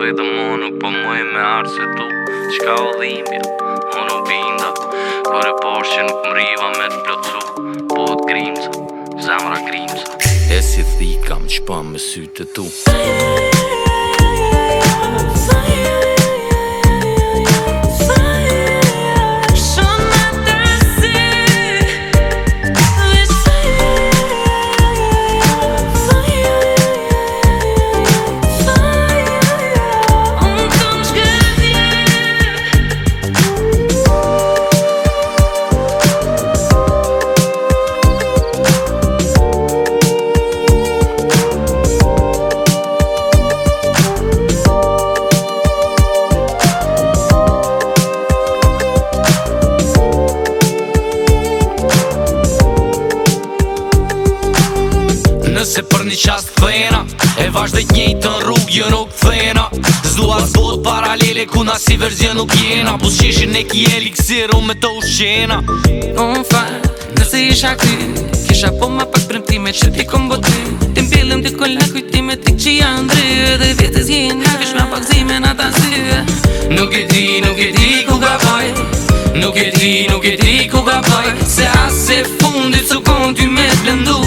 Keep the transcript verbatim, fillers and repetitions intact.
dhe mu nuk po muj me arë se tu Qka o dhimbja, unë u binda Kore posh që nuk mriva me t'plotsu Po t'grimca, zemra grimca E si thika më qpa me sytë tu Nëse për një qast thena E vazhde njëjtën rrug jë nuk thena Zluar bot paralele ku na si verzion nuk jena Po s'qeshin e ki eliksiru me të ushqena Unë fal, nëse isha ty Kisha po ma pak premtime që ti kom boty Ti mbillëm t'i kolla kujtime tik që janë dry Dhe vjetës jena vish ma pak zime në ta sy Nuk e di, nuk e di ku ka baj Nuk e di, nuk e di ku ka baj Se as e fundit su kon ty me t'blendu